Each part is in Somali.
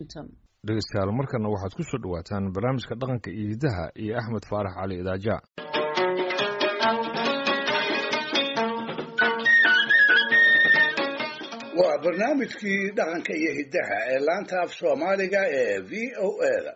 Washington. dhegeystayaal markana waxaad ku soo dhawaataan barnaamijka dhaqanka iyo hidaha iyo Axmed Faarax Cali Idaaja. waa barnaamijkii dhaqanka iyo hidaha ee laanta af Soomaaliga ee VOA-da.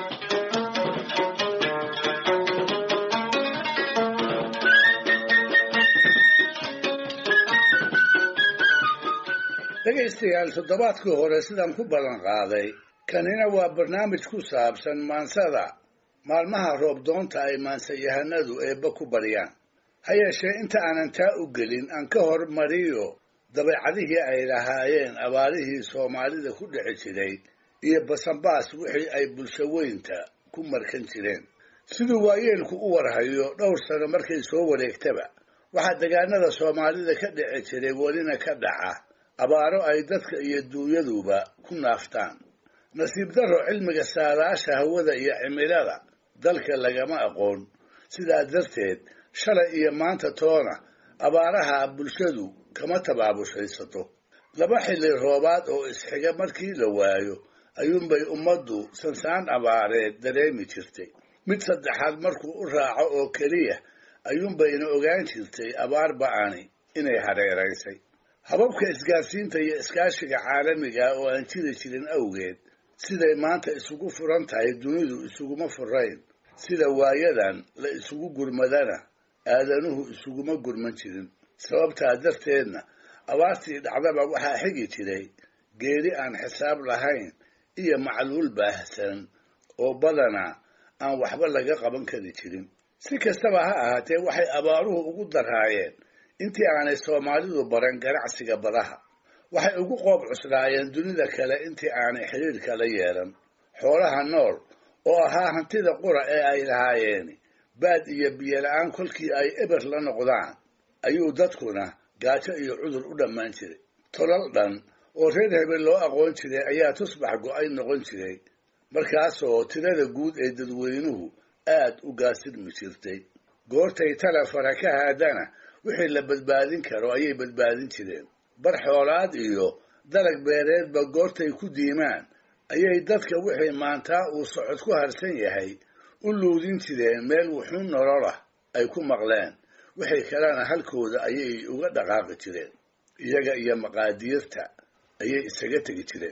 dhegaystayaal toddobaadkii hore sidaan ku ballan qaaday kanina waa barnaamij ku saabsan maansada maalmaha roob doonta ay maansayahanadu eebba ku baryaan. ha yeeshee inta aanan taa u gelin aan ka hormariyo dabeecadihii ay lahaayeen abaarihii soomaalida ku dhici jiray iyo basanbaas wixii ay bulsho weynta ku markan jireen. siduu waayeelku u warhayo dhowr sano markay soo wareegtaba waxaa deegaanada soomaalida ka dhici jiray welina ka dhaca abaaro ay dadka iyo duunyaduba ku naaftaan. nasiib darro cilmiga saadaasha hawada iyo cimilada dalka lagama aqoon, sidaa darteed shalay iyo maanta toona abaaraha bulshadu kama tabaabushaysato. laba xilli roobaad oo isxiga markii la waayo ayuunbay ummaddu sansaan abaareed dareemi jirtay. mid saddexaad markuu u raaco oo keliya ayuunbayna ogaan jirtay abaar ba'ani inay hareeraysay. hababka isgaarsiinta iyo iskaashiga caalamiga oo aan jiri jirin awgeed siday maanta isugu furan tahay dunidu isuguma furayn. sida waayadan la isugu gurmadana aadanuhu isuguma gurman jirin. sababtaa darteedna abaartii dhacdaba waxaa xigi jiray geeri aan xisaab lahayn iyo macluul baahsan oo badanaa aan waxba laga qaban kari jirin. si kastaba ha ahaatee waxay abaaruhu ugu daraayeen intii aanay Soomaalidu baran ganacsiga badaha. waxay ugu qoob cuslaayeen dunida kale intii aanay xiriirka la yeelan. xoolaha nool oo ahaa hantida qura ee ay lahaayeen baad iyo biyo la'aan kolkii ay eber la noqdaan ayuu dadkuna gaajo iyo cudur u dhammaan jiray. tolal dhan oo reer hebel loo aqoon jiray ayaa tusbax go'ay noqon jiray, markaasoo tirada guud ee dadweynuhu aad u gaasirmi jirtay. goortay talefara ka haadana wixii la badbaadin karo ayay badbaadin jireen. bar xoolaad iyo dalag beereedba goortay ku diimaan ayay dadka wixii maantaa uu socod ku harsan yahay u luudin jireen meel wuxuun nololah ay ku maqleen. wixii kalena halkooda ayay uga dhaqaaqi jireen. iyaga iyo maqaadiirta ayay isaga tegi jireen.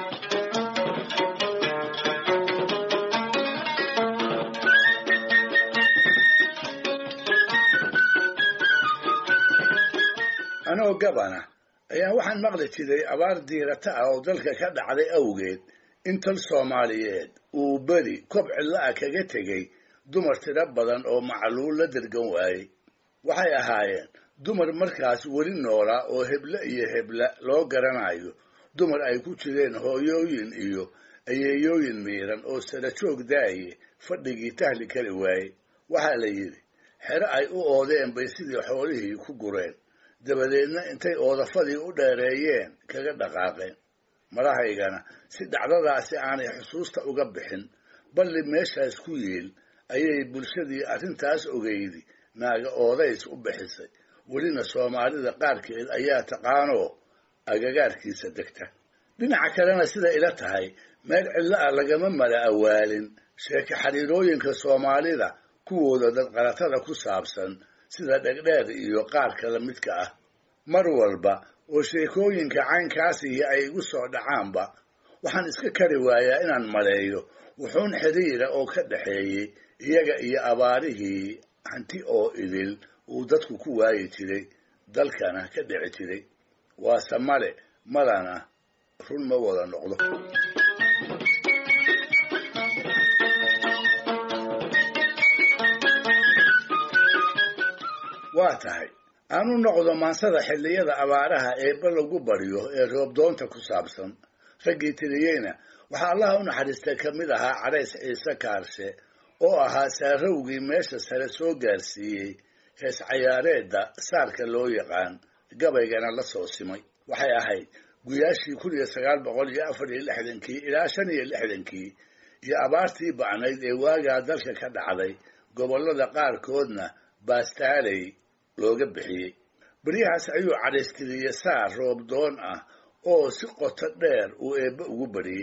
anoo gabana ayaa waxaan maqli jiray abaar diirata ah oo dalka ka dhacday awgeed in tal Soomaaliyeed uu beri kob cidla ah kaga tegay dumar tiro badan oo macluul la dergan waayey. waxay ahaayeen dumar markaas weli noolaa oo hebla iyo hebla loo garanayo, dumar ay ku jireen hooyooyin iyo ayeeyooyin miiran oo sara joog daaye fadhigii tahli kari waayey. waxaa la yidhi xero ay u oodeen bay sidii xoolihii ku gureen, dabadeedna intay oodafadii u dheereeyeen kaga dhaqaaqeen. madahaygana si dhacdadaasi aanay xusuusta uga bixin balli meeshaas ku yiil ayay bulshadii arrintaas ogeydi naaga oodays u bixisay. welina Soomaalida qaarkeed ayaa taqaanoo agagaarkiisa degta. dhinaca kalena sida ila tahay meel cidla ah lagama mala awaalin sheeko xariirooyinka Soomaalida kuwooda dadqalatada ku saabsan sida dhegdheer iyo qaar kala midka ah. mar walba oo sheekooyinka caynkaasi ay igu soo dhacaanba waxaan iska kari waayaa inaan maleeyo wuxuun xiriira oo ka dhaxeeyey iyaga iyo abaarihii hanti oo idil uu dadku ku waayi jiray, dalkana ka dhici jiray. waase male malana run ma wada noqdo. waa tahay aanu noqdo maansada xilliyada abaaraha eebba lagu baryo ee roob doonta ku saabsan. raggii tiriyeyna waxaa allaha u naxariistay ka mid ahaa Carays Ciise Kaarshe oo ahaa saarowgii meesha sare soo gaarsiiyey hees cayaareedda saarka loo yaqaan, gabaygana la soo simay. waxay ahayd guyaashii 1964 ilaa 65 iyo abaartii ba'nayd ee waagaa dalka ka dhacday, gobollada qaarkoodna baastaaley looga bixiyey. beryahaas ayuu Carays tiriyey saar roob doon ah oo si qoto dheer uu eebba ugu bariyey,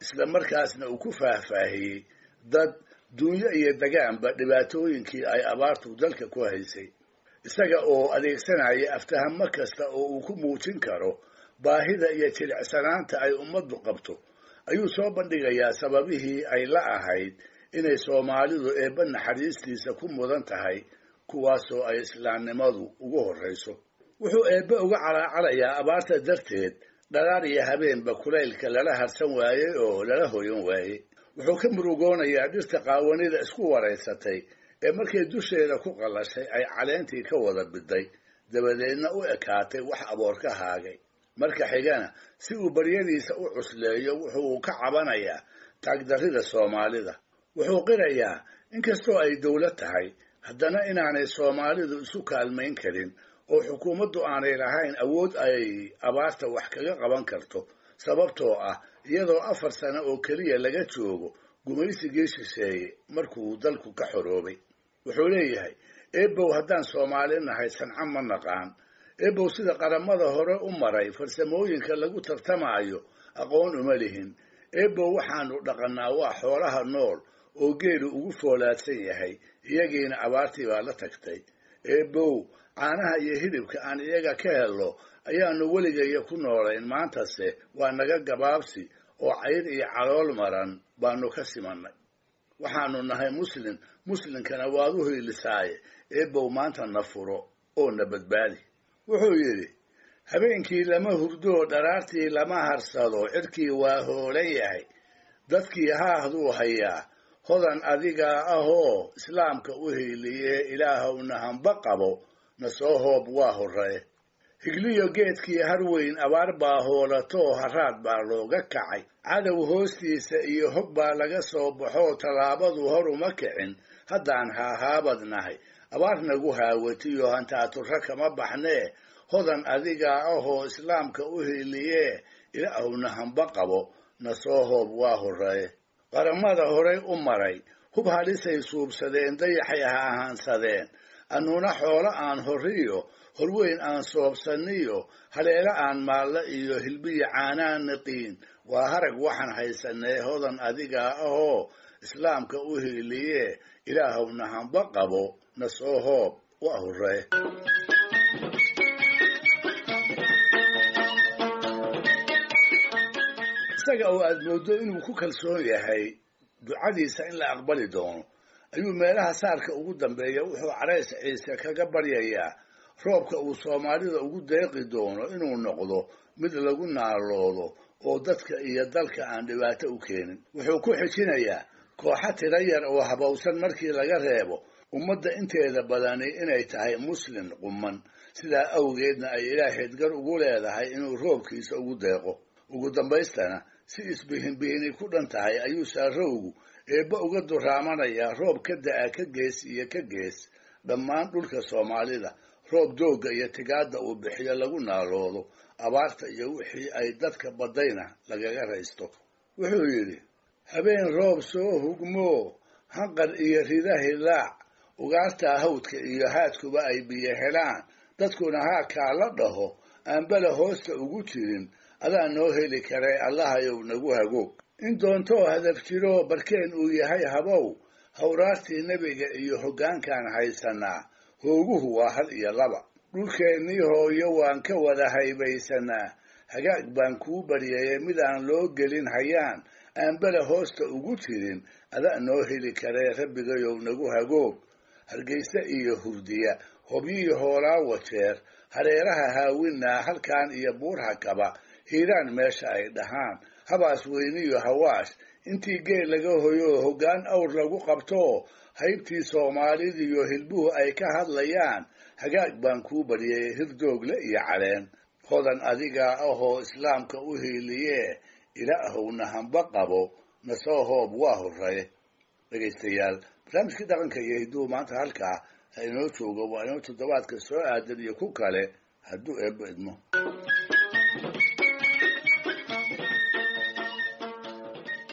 isla markaasna uu ku faahfaahiyey dad dunyo iyo dagaanba dhibaatooyinkii ay abaartu dalka ku haysay isaga oo adeegsanaya aftahamo kasta oo uu ku muujin karo baahida iyo jilicsanaanta ay ummaddu qabto ayuu soo bandhigayaa sababihii ay la ahayd inay soomaalidu eebba naxariistiisa ku mudan tahay kuwaasoo ay islaamnimadu ugu horrayso wuxuu eebbe uga calaacalayaa abaarta darteed dharaar iyo habeenba kulaylka lala harsan waayey oo lala hoyan waayey wuxuu ka murugoonayaa dhirta qaawanida isku waraysatay ee markay dusheeda ku qallashay ay caleentii ka wada biday dabadeedna u ekaatay wax aboor ka haagay marka xigana si uu baryadiisa u cusleeyo wuxuu ka cabanayaa taagdarrida soomaalida wuxuu qirayaa inkastoo ay dawlad tahay haddana inaanay soomaalidu isu kaalmayn karin oo xukuumaddu aanay lahayn awood ay abaarta wax kaga qaban karto sababtoo ah iyadoo 4 sano oo keliya laga joogo gumaysigii shisheeye markuu dalku ka xoroobay wuxuu leeyahay eebow haddaan soomaali nahay sanca ma naqaan eebow sida qaramada hore u maray farsamooyinka lagu tartamaayo aqoon uma lihin eebow waxaanu dhaqannaa waa xoolaha nool oo geelu ugu foolaadsan yahay iyagiina abaartii baa la tagtay eebow caanaha iyo hilibka aan iyaga ka helno ayaanu weligaya ku noolayn maantase waa naga gabaabsi oo cayr iyo calool maran baanu ka simannay waxaanu nahay muslinkana waad u hiilisaaye eebow maanta na furo oo na badbaadi wuxuu yidhi habeenkii lama hurdoo dharaartii lama harsado cirkii waa hoolan yahay dadkii haahduu hayaa hodan adigaa ahoo islaamka u hiiliye ilaahowna hamba qabo na soo hoob waa horree higliyo geedkii harweyn abaar baa hoolatoo haraad baa looga kacay cadow hoostiisa iyo hog baa laga soo baxoo tallaabadu hor uma kicin haddaan haahaabadnahay abaar nagu haawatiyo hantaaturra kama baxnee hodan adigaa ahoo islaamka u hiiliye ilaahowna hamba qabo na soo hoob waa horree qaramada horay u maray hub halisay suubsadeen dayaxay ha ahaansadeen annuna xoolo aan horriyo horweyn aan soobsanniyo haleelo aan maalle iyo hilbiya caanaan niqiin waa harag waxaan haysanee hodan adigaa ahoo islaamka u hiiliye ilaahowna hamba qabo na soo hoob waa horree isaga oo aad mooddo inuu ku kalsoon yahay ducadiisa in la aqbali doono ayuu meelaha saarka ugu dambeeya wuxuu carays ciise kaga baryayaa roobka uu soomaalida ugu deeqi doono inuu noqdo mid lagu naaloodo oo dadka iyo dalka aan dhibaato u keenin wuxuu ku xijinayaa kooxa tiro yar oo habowsan markii laga reebo ummadda inteeda badani inay tahay muslin quman sidaa awgeedna ay ilaahayd gar ugu leedahay inuu roobkiisa ugu deeqo ugu dambaystana si isbihinbihini ku dhan tahay ayuu saarowgu eebba uga duraamanayaa roob ka da'a ka gees iyo ka gees dhammaan dhulka soomaalida roob doogga iyo tigaadda uu bixiyo lagu naaloodo abaarta iyo wixii ay dadka baddayna lagaga raysto wuxuu yidhi habeen roob soo hugmoo hanqar iyo rida hilaac ugaartaa hawdka iyo haadkuba ay biyo helaan dadkuna haakaa la dhaho aanbala hoosta ugu jirin adaa noo heli karay allahayow nagu hagoog in doontoo hadaf jiroo barkeen uu yahay habow hawraartii nebiga iyo hoggaankaan haysannaa hooguhu waa 1 iyo 2 dhulkeennii hooyo waan ka wada haybaysanaa hagaag baan kuu baryayay midaan loo gelin hayaan aanbala hoosta ugu jirin adaa noo heli karee rabbigayow nagu hagoog hargaysa iyo hurdiya hobyiyo hoolaa wajeer hareeraha haawinaa halkaan iyo buurha kaba hiiraan meesha ay dhahaan habaas weyniyo hawaash intii geel laga hoyo hoggaan awr lagu qabto haybtii soomaalidiyo hilbuhu ay ka hadlayaan hagaag baan kuu baryayay hirdoogle iyo caleen hodan adigaa ahoo islaamka u hiiliye ilaahowna hamba qabo na soo hoob waa horree dhegaystayaal barnaamijkii dhaqanka iyo hiduhu maanta halkaa ha inoo joogo waa inoo toddobaadka soo aadan iyo ku kale hadduu eebbo idmo